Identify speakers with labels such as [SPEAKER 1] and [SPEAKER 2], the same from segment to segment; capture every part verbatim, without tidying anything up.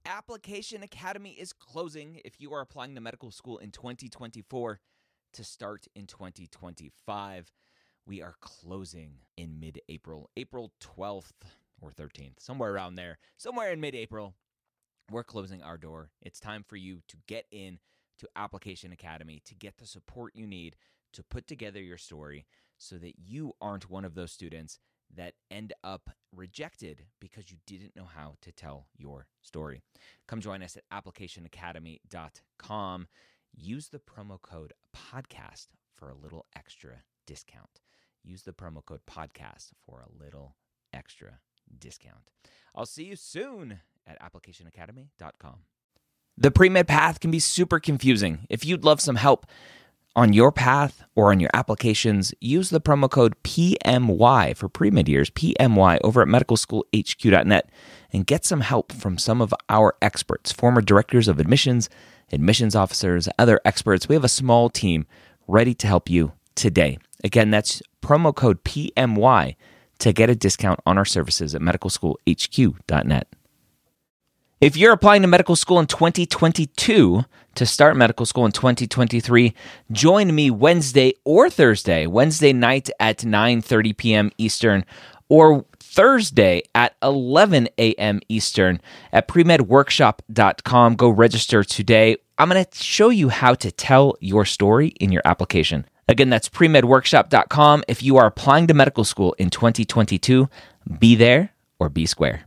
[SPEAKER 1] Application Academy is closing if you are applying to medical school in twenty twenty-four to start in twenty twenty-five. We are closing in mid-April, April twelfth or thirteenth, somewhere around there, somewhere in mid-April. We're closing our door. It's time for you to get in to Application Academy to get the support you need to put together your story so that you aren't one of those students that end up rejected because you didn't know how to tell your story. Come join us at application academy dot com. Use the promo code podcast for a little extra discount. Use the promo code podcast for a little extra discount. I'll see you soon at application academy dot com. The pre-med path can be super confusing. If you'd love some help on your path or on your applications, use the promo code P M Y for pre-med years, P M Y, over at medical school h q dot net and get some help from some of our experts, former directors of admissions, admissions officers, other experts. We have a small team ready to help you today. Again, that's promo code P M Y to get a discount on our services at medical school h q dot net. If you're applying to medical school in twenty twenty-two to start medical school in twenty twenty-three, join me Wednesday or Thursday, Wednesday night at nine thirty p.m. Eastern, or Thursday at eleven a.m. Eastern at pre med workshop dot com. Go register today. I'm going to show you how to tell your story in your application. Again, that's pre med workshop dot com. If you are applying to medical school in twenty twenty-two, be there or be square.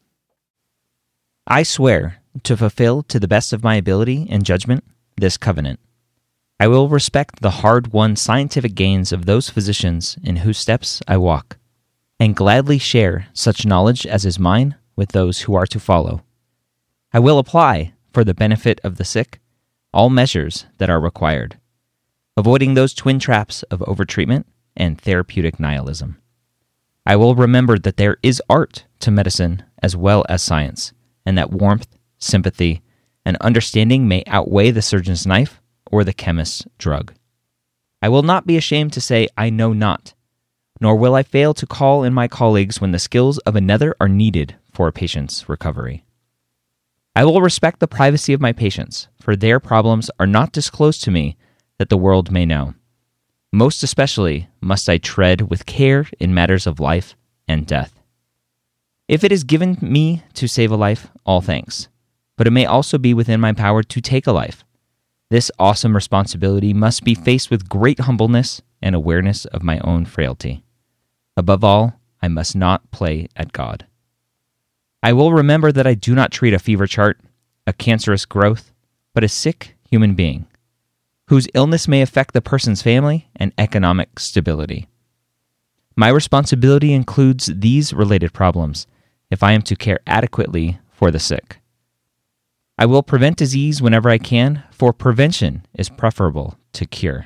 [SPEAKER 1] I swear to fulfill to the best of my ability and judgment this covenant. I will respect the hard-won scientific gains of those physicians in whose steps I walk, and gladly share such knowledge as is mine with those who are to follow. I will apply, for the benefit of the sick, all measures that are required, avoiding those twin traps of overtreatment and therapeutic nihilism. I will remember that there is art to medicine as well as science, and that warmth, sympathy, and understanding may outweigh the surgeon's knife or the chemist's drug. I will not be ashamed to say I know not, nor will I fail to call in my colleagues when the skills of another are needed for a patient's recovery. I will respect the privacy of my patients, for their problems are not disclosed to me that the world may know. Most especially must I tread with care in matters of life and death. If it is given me to save a life, all thanks, but it may also be within my power to take a life. This awesome responsibility must be faced with great humbleness and awareness of my own frailty. Above all, I must not play at God. I will remember that I do not treat a fever chart, a cancerous growth, but a sick human being, whose illness may affect the person's family and economic stability. My responsibility includes these related problems if I am to care adequately for the sick. I will prevent disease whenever I can, for prevention is preferable to cure.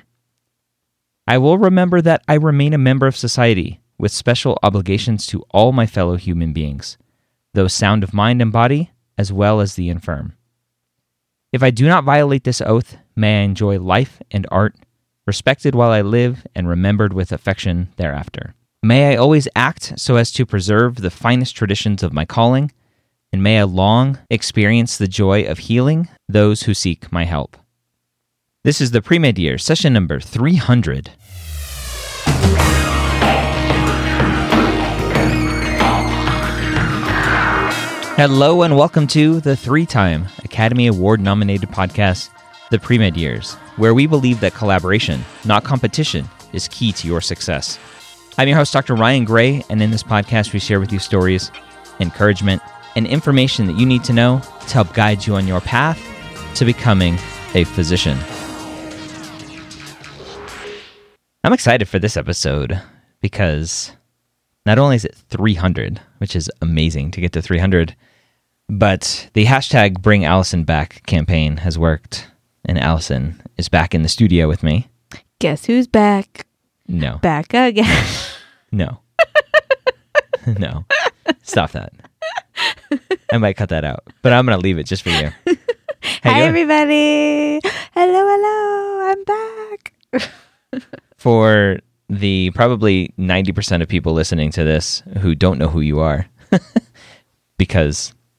[SPEAKER 1] I will remember that I remain a member of society with special obligations to all my fellow human beings, those sound of mind and body, as well as the infirm. If I do not violate this oath, may I enjoy life and art, respected while I live and remembered with affection thereafter. May I always act so as to preserve the finest traditions of my calling, and may I long experience the joy of healing those who seek my help. This is the Pre-Med Year, session number three hundred. Hello and welcome to the three-time Academy Award-nominated podcast, The Pre-Med Years, where we believe that collaboration, not competition, is key to your success. I'm your host, Doctor Ryan Gray, and in this podcast, we share with you stories, encouragement, and information that you need to know to help guide you on your path to becoming a physician. I'm excited for this episode because not only is it three hundred, which is amazing to get to three hundred, but the hashtag Bring Allison Back campaign has worked, and Allison is back in the studio with me.
[SPEAKER 2] Guess who's back?
[SPEAKER 1] No.
[SPEAKER 2] Back again.
[SPEAKER 1] No. No. Stop that. I might cut that out, but I'm going to leave it just for you.
[SPEAKER 2] Hi, everybody. Hello, hello. I'm back.
[SPEAKER 1] For the probably ninety percent of people listening to this who don't know who you are, because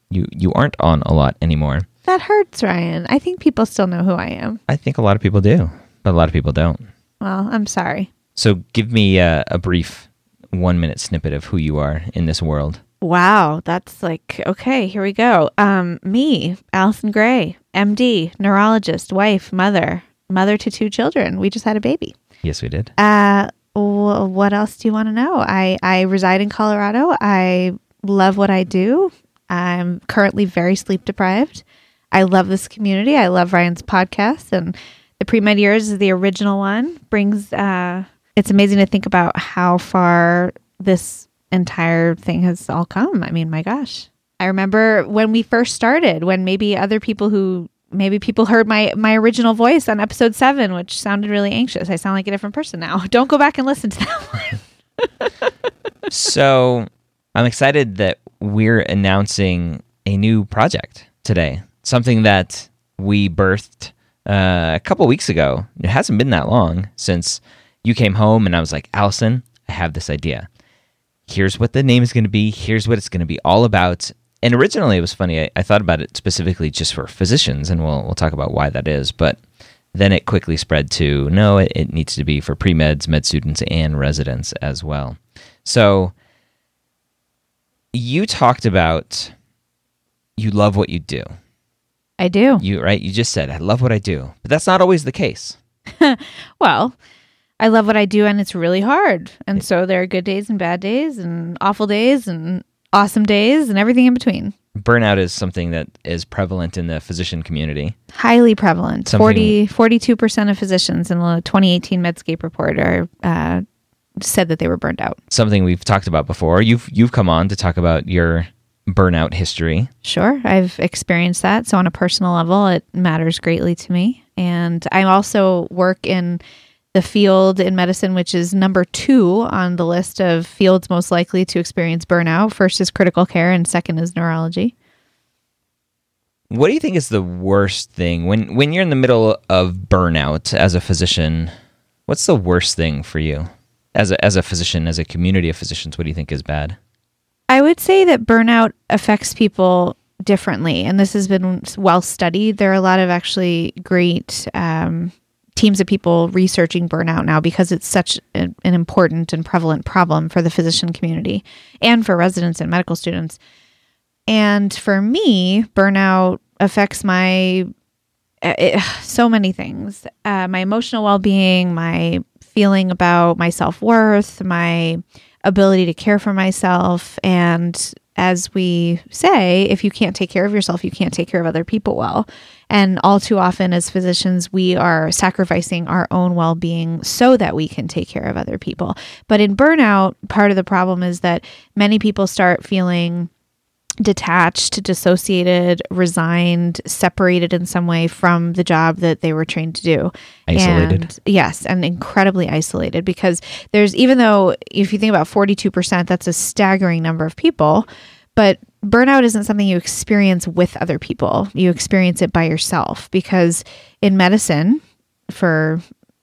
[SPEAKER 1] You you aren't on a lot anymore.
[SPEAKER 2] That hurts, Ryan. I think people still know who I am.
[SPEAKER 1] I think a lot of people do, but a lot of people don't.
[SPEAKER 2] Well, I'm sorry.
[SPEAKER 1] So give me a, a brief one-minute snippet of who you are in this world.
[SPEAKER 2] Wow, that's like, okay, here we go. Um, me, Allison Gray, M D, neurologist, wife, mother, mother to two children. We just had a baby.
[SPEAKER 1] Yes, we did.
[SPEAKER 2] Uh, w- what else do you want to know? I, I reside in Colorado. I love what I do. I'm currently very sleep deprived. I love this community. I love Ryan's podcast, and the Pre-Med Years is the original one. Brings, uh, it's amazing to think about how far this entire thing has all come. I mean, my gosh. I remember when we first started, when maybe other people who, maybe people heard my, my original voice on episode seven, which sounded really anxious. I sound like a different person now. Don't go back and listen to that one.
[SPEAKER 1] So I'm excited that we're announcing a new project today. Something that we birthed uh, a couple weeks ago. It hasn't been that long since you came home and I was like, Allison, I have this idea. Here's what the name is going to be. Here's what it's going to be all about. And originally it was funny. I, I thought about it specifically just for physicians, and we'll we'll talk about why that is. But then it quickly spread to, no, it, it needs to be for pre-meds, med students, and residents as well. So you talked about you love what you do.
[SPEAKER 2] I do.
[SPEAKER 1] You right? You just said, I love what I do. But that's not always the case.
[SPEAKER 2] Well, I love what I do, and it's really hard. And so there are good days and bad days and awful days and awesome days and everything in between.
[SPEAKER 1] Burnout is something that is prevalent in the physician community.
[SPEAKER 2] Highly prevalent.
[SPEAKER 1] Something...
[SPEAKER 2] forty, forty-two percent of physicians in the twenty eighteen Medscape report are, uh, said that they were burned out.
[SPEAKER 1] Something we've talked about before. You've you've come on to talk about your burnout history.
[SPEAKER 2] Sure. I've experienced that. So on a personal level, it matters greatly to me. And I also work in the field in medicine, which is number two on the list of fields most likely to experience burnout. First is critical care, and second is neurology.
[SPEAKER 1] What do you think is the worst thing when, when you're in the middle of burnout as a physician? What's the worst thing for you as a, as a physician, as a community of physicians? What do you think is bad?
[SPEAKER 2] I would say that burnout affects people differently, and this has been well studied. There are a lot of actually great um, teams of people researching burnout now because it's such a, an important and prevalent problem for the physician community and for residents and medical students. And for me, burnout affects my it, so many things. Uh, my emotional well-being, my feeling about my self-worth, my ability to care for myself. And as we say, if you can't take care of yourself, you can't take care of other people well. And all too often as physicians, we are sacrificing our own well-being so that we can take care of other people. But in burnout, part of the problem is that many people start feeling detached, dissociated, resigned, separated in some way from the job that they were trained to do.
[SPEAKER 1] Isolated.
[SPEAKER 2] And, yes, and incredibly isolated, because there's, even though if you think about forty-two percent, that's a staggering number of people, but burnout isn't something you experience with other people. You experience it by yourself, because in medicine, for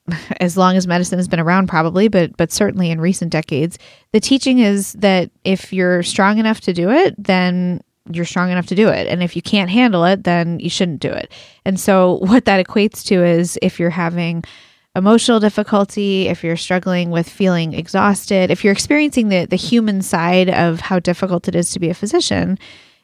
[SPEAKER 2] as long as medicine has been around probably, but but certainly in recent decades, the teaching is that if you're strong enough to do it, then you're strong enough to do it. And if you can't handle it, then you shouldn't do it. And so what that equates to is if you're having emotional difficulty, if you're struggling with feeling exhausted, if you're experiencing the, the human side of how difficult it is to be a physician,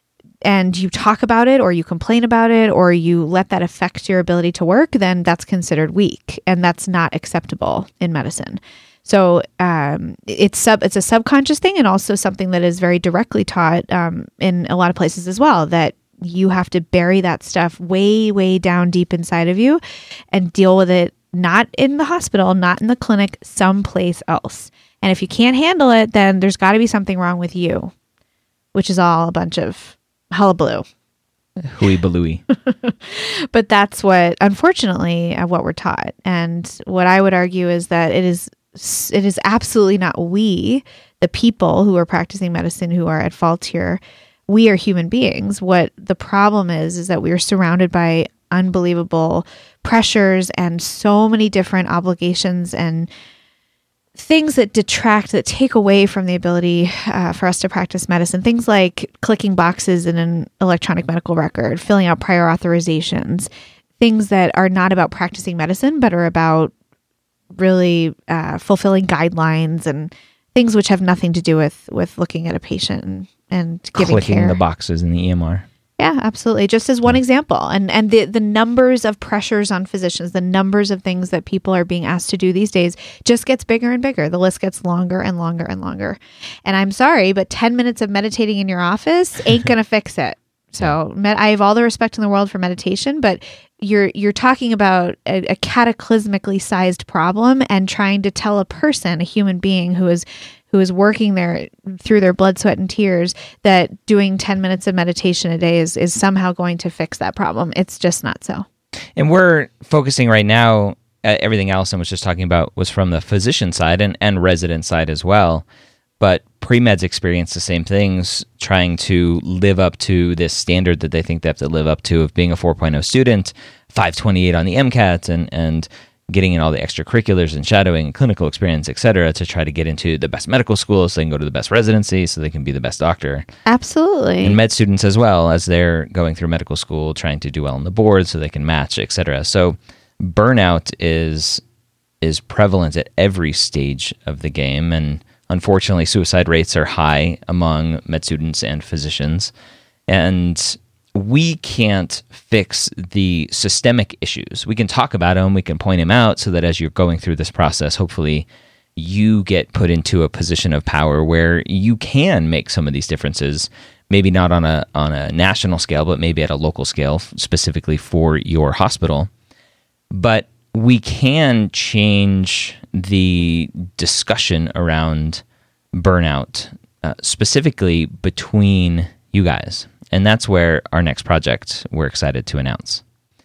[SPEAKER 2] and you talk about it or you complain about it or you let that affect your ability to work, then that's considered weak, and that's not acceptable in medicine. So um, it's sub it's a subconscious thing, and also something that is very directly taught um, in a lot of places as well, that you have to bury that stuff way, way down deep inside of you and deal with it, not in the hospital, not in the clinic, someplace else. And if you can't handle it, then there's got to be something wrong with you, which is all a bunch of hullabaloo.
[SPEAKER 1] Hooey balooey.
[SPEAKER 2] But that's what, unfortunately, uh, what we're taught. And what I would argue is that it is it is absolutely not we, the people who are practicing medicine, who are at fault here. We are human beings. What the problem is, is that we are surrounded by unbelievable pressures and so many different obligations and things that detract, that take away from the ability uh, for us to practice medicine. Things like clicking boxes in an electronic medical record, filling out prior authorizations, things that are not about practicing medicine, but are about really uh, fulfilling guidelines and things which have nothing to do with, with looking at a patient and, and giving
[SPEAKER 1] Clicking
[SPEAKER 2] care.
[SPEAKER 1] the boxes in the E M R.
[SPEAKER 2] Yeah, absolutely. Just as one example. And and the, the numbers of pressures on physicians, the numbers of things that people are being asked to do these days just gets bigger and bigger. The list gets longer and longer and longer. And I'm sorry, but ten minutes of meditating in your office ain't going to fix it. So med- I have all the respect in the world for meditation, but you're you're talking about a, a cataclysmically sized problem and trying to tell a person, a human being who is who is working there through their blood, sweat, and tears, that doing ten minutes of meditation a day is, is somehow going to fix that problem. It's just not so.
[SPEAKER 1] And we're focusing right now, uh, everything else I was just talking about was from the physician side and, and resident side as well. But pre-meds experience the same things, trying to live up to this standard that they think they have to live up to of being a four point oh student, five twenty-eight on the MCAT, and, and getting in all the extracurriculars and shadowing and clinical experience, et cetera, to try to get into the best medical school so they can go to the best residency so they can be the best doctor.
[SPEAKER 2] Absolutely.
[SPEAKER 1] And med students as well, as they're going through medical school, trying to do well on the board so they can match, et cetera. So burnout is is prevalent at every stage of the game, and unfortunately, suicide rates are high among med students and physicians. And we can't fix the systemic issues. We can talk about them, we can point them out so that as you're going through this process, hopefully you get put into a position of power where you can make some of these differences, maybe not on a on a national scale, but maybe at a local scale, specifically for your hospital. But we can change the discussion around burnout, uh, specifically between you guys. And that's where our next project we're excited to announce.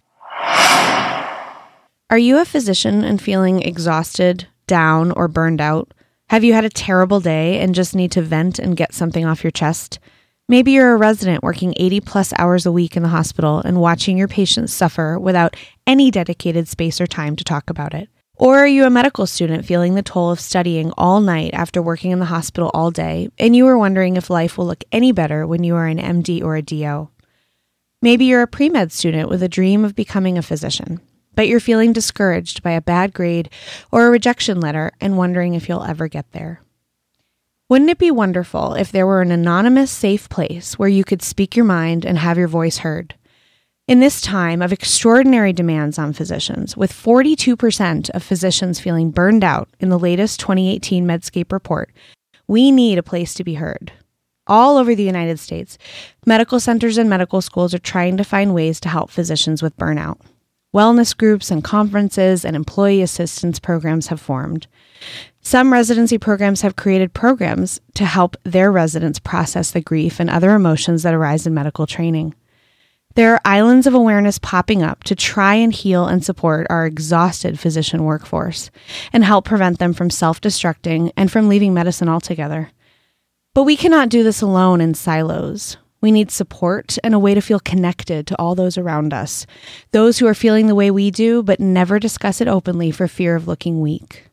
[SPEAKER 3] Are you a physician and feeling exhausted, down, or burned out? Have you had a terrible day and just need to vent and get something off your chest? Maybe you're a resident working eighty plus hours a week in the hospital and watching your patients suffer without any dedicated space or time to talk about it. Or are you a medical student feeling the toll of studying all night after working in the hospital all day, and you are wondering if life will look any better when you are an M D or a D O? Maybe you're a pre-med student with a dream of becoming a physician, but you're feeling discouraged by a bad grade or a rejection letter and wondering if you'll ever get there. Wouldn't it be wonderful if there were an anonymous, safe place where you could speak your mind and have your voice heard? In this time of extraordinary demands on physicians, with forty-two percent of physicians feeling burned out in the latest twenty eighteen Medscape report, we need a place to be heard. All over the United States, medical centers and medical schools are trying to find ways to help physicians with burnout. Wellness groups and conferences and employee assistance programs have formed. Some residency programs have created programs to help their residents process the grief and other emotions that arise in medical training. There are islands of awareness popping up to try and heal and support our exhausted physician workforce and help prevent them from self-destructing and from leaving medicine altogether. But we cannot do this alone in silos. We need support and a way to feel connected to all those around us, those who are feeling the way we do but never discuss it openly for fear of looking weak.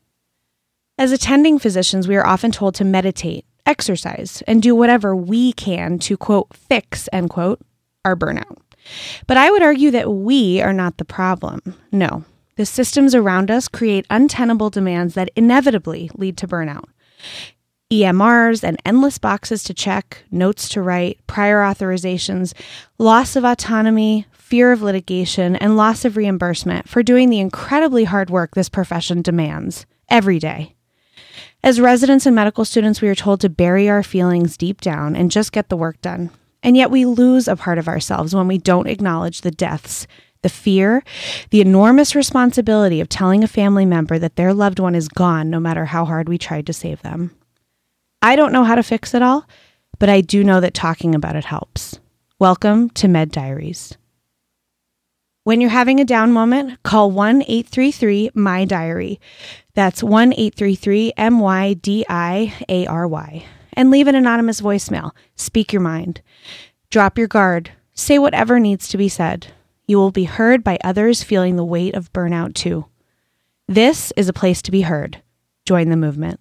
[SPEAKER 3] As attending physicians, we are often told to meditate, exercise, and do whatever we can to, quote, fix, end quote, our burnout. But I would argue that we are not the problem. No, the systems around us create untenable demands that inevitably lead to burnout. E M Rs and endless boxes to check, notes to write, prior authorizations, loss of autonomy, fear of litigation, and loss of reimbursement for doing the incredibly hard work this profession demands every day. As residents and medical students, we are told to bury our feelings deep down and just get the work done. And yet we lose a part of ourselves when we don't acknowledge the deaths, the fear, the enormous responsibility of telling a family member that their loved one is gone no matter how hard we tried to save them. I don't know how to fix it all, but I do know that talking about it helps. Welcome to Med Diaries. When you're having a down moment, call one eight three three M Y diary. That's one eight three three M Y D I A R Y. And leave an anonymous voicemail. Speak your mind. Drop your guard. Say whatever needs to be said. You will be heard by others feeling the weight of burnout too. This is a place to be heard. join the movement.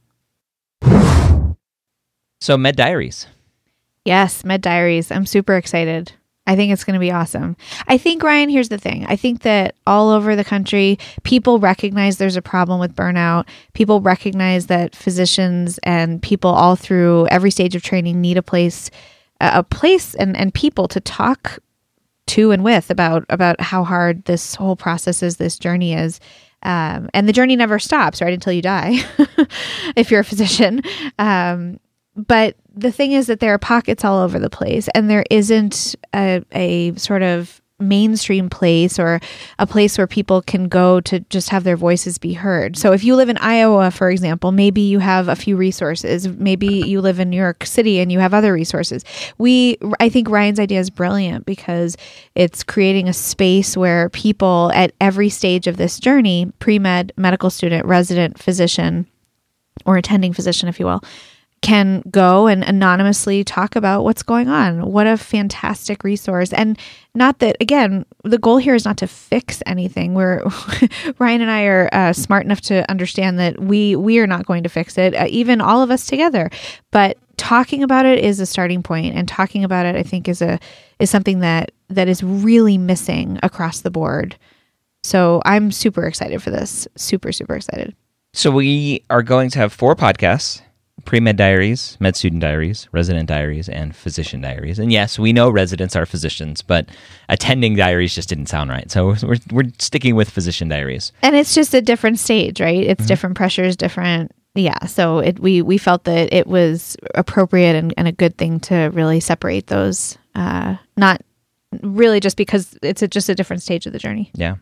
[SPEAKER 1] So Med Diaries.
[SPEAKER 2] Yes, Med Diaries. I'm super excited. I think it's going to be awesome. I think, Ryan, here's the thing. I think that all over the country, people recognize there's a problem with burnout. People recognize that physicians and people all through every stage of training need a place, a place and, and people to talk to and with about, about how hard this whole process is, this journey is. Um, and the journey never stops, right, until you die, if you're a physician. Um, but the thing is that there are pockets all over the place, and there isn't a, a sort of mainstream place or a place where people can go to just have their voices be heard. So if you live in Iowa, for example, maybe you have a few resources. Maybe you live in New York City and you have other resources. We, I think Ryan's idea is brilliant because it's creating a space where people at every stage of this journey, pre-med, medical student, resident, physician, or attending physician, if you will, can go and anonymously talk about what's going on. What a fantastic resource. And not that, again, the goal here is not to fix anything. We're Ryan and I are uh, smart enough to understand that we we are not going to fix it, uh, even all of us together. But talking about it is a starting point, and talking about it, I think, is a is something that that is really missing across the board. So I'm super excited for this. Super, super excited.
[SPEAKER 1] So we are going to have four podcasts. Pre-Med Diaries, Med Student Diaries, Resident Diaries, and Physician Diaries. And yes, we know residents are physicians, but attending diaries just didn't sound right. So we're we're sticking with Physician Diaries.
[SPEAKER 2] And it's just a different stage, right? It's mm-hmm. different pressures, different, yeah. So it we we felt that it was appropriate and, and a good thing to really separate those, uh, not really just because it's a, just a different stage of the journey.
[SPEAKER 1] Yeah.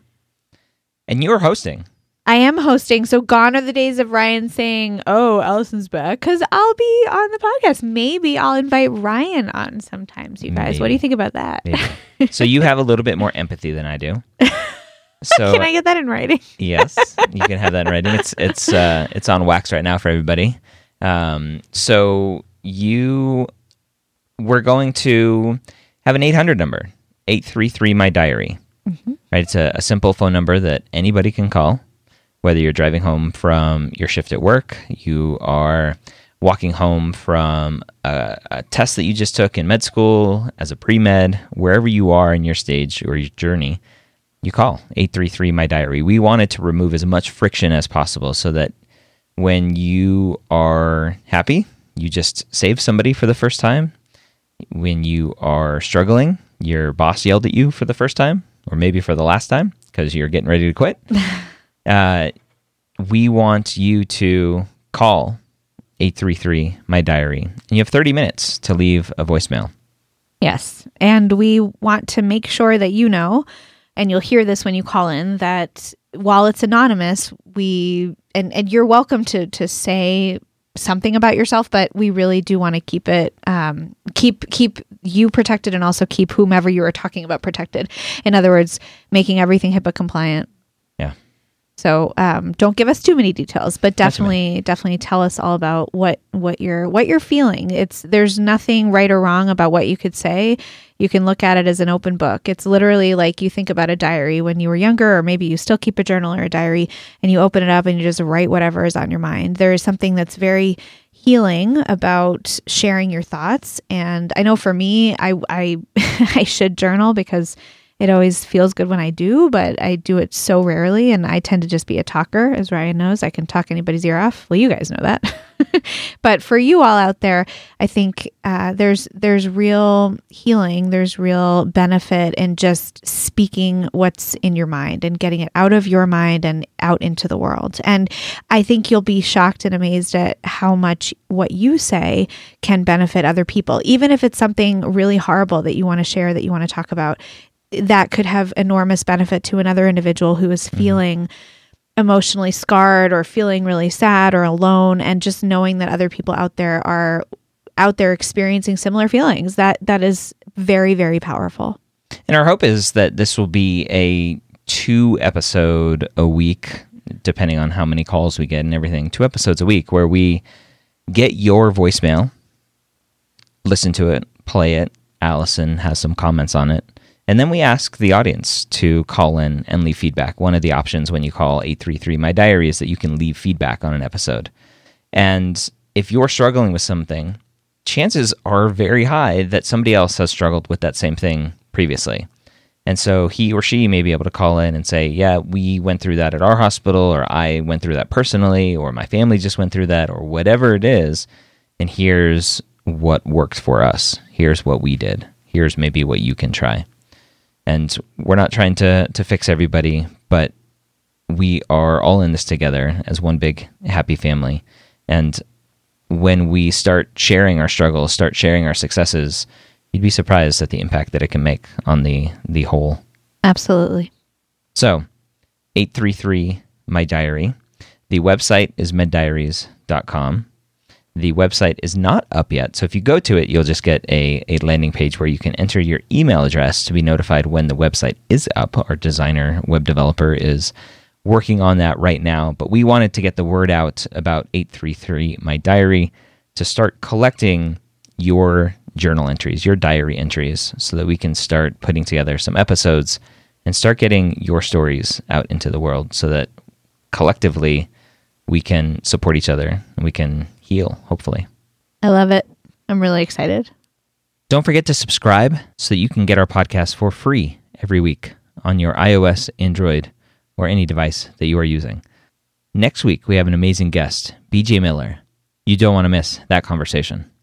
[SPEAKER 1] And you're hosting.
[SPEAKER 2] I am hosting, so gone are the days of Ryan saying, oh, Allison's back, because I'll be on the podcast. Maybe I'll invite Ryan on sometimes, you guys.
[SPEAKER 1] Maybe.
[SPEAKER 2] What do you think about that?
[SPEAKER 1] So you have a little bit more empathy than I do. So
[SPEAKER 2] can I get that in writing?
[SPEAKER 1] Yes, you can have that in writing. It's it's uh, it's on wax right now for everybody. Um, so you, we're going to have an eight hundred number, eight three three my diary. Mm-hmm. Right, it's a, a simple phone number that anybody can call. Whether you're driving home from your shift at work, you are walking home from a, a test that you just took in med school, as a pre-med, wherever you are in your stage or your journey, you call eight three three my diary. We wanted to remove as much friction as possible so that when you are happy, you just save somebody for the first time. When you are struggling, your boss yelled at you for the first time, or maybe for the last time, because you're getting ready to quit. Uh, we want you to call eight three three my diary, and you have thirty minutes to leave a voicemail.
[SPEAKER 2] Yes, and we want to make sure that you know, and you'll hear this when you call in, that while it's anonymous, we and, and you're welcome to to say something about yourself, but we really do want to keep it um, keep keep you protected, and also keep whomever you are talking about protected. In other words, making everything HIPAA compliant.
[SPEAKER 1] Yeah.
[SPEAKER 2] So um, don't give us too many details, but definitely, definitely tell us all about what, what you're what you're feeling. It's there's nothing right or wrong about what you could say. You can look at it as an open book. It's literally like you think about a diary when you were younger, or maybe you still keep a journal or a diary, and you open it up and you just write whatever is on your mind. There is something that's very healing about sharing your thoughts. And I know for me, I I, I should journal because it always feels good when I do, but I do it so rarely, and I tend to just be a talker, as Ryan knows. I can talk anybody's ear off. Well, you guys know that. But for you all out there, I think uh, there's there's real healing, there's real benefit in just speaking what's in your mind and getting it out of your mind and out into the world. And I think you'll be shocked and amazed at how much what you say can benefit other people, even if it's something really horrible that you want to share, that you want to talk about. That could have enormous benefit to another individual who is feeling mm-hmm. emotionally scarred or feeling really sad or alone, and just knowing that other people out there are out there experiencing similar feelings. That that is very, very powerful.
[SPEAKER 1] And our hope is that this will be a two episode a week, depending on how many calls we get and everything, two episodes a week where we get your voicemail, listen to it, play it. Allison has some comments on it. And then we ask the audience to call in and leave feedback. One of the options when you call eight three three My Diary is that you can leave feedback on an episode. And if you're struggling with something, chances are very high that somebody else has struggled with that same thing previously. And so he or she may be able to call in and say, yeah, we went through that at our hospital, or I went through that personally, or my family just went through that, or whatever it is. And here's what worked for us. Here's what we did. Here's maybe what you can try. And we're not trying to, to fix everybody, but we are all in this together as one big happy family. And when we start sharing our struggles, start sharing our successes, you'd be surprised at the impact that it can make on the, the whole.
[SPEAKER 2] Absolutely.
[SPEAKER 1] So, eight three three My Diary. The website is med diaries dot com. The website is not up yet, so if you go to it, you'll just get a, a landing page where you can enter your email address to be notified when the website is up. Our designer, web developer, is working on that right now, but we wanted to get the word out about eight three three My Diary to start collecting your journal entries, your diary entries, so that we can start putting together some episodes and start getting your stories out into the world so that collectively we can support each other and we can heal, hopefully.
[SPEAKER 2] I love it. I'm really excited.
[SPEAKER 1] Don't forget to subscribe so that you can get our podcast for free every week on your iOS, Android, or any device that you are using. Next week, we have an amazing guest, B J Miller. You don't want to miss that conversation.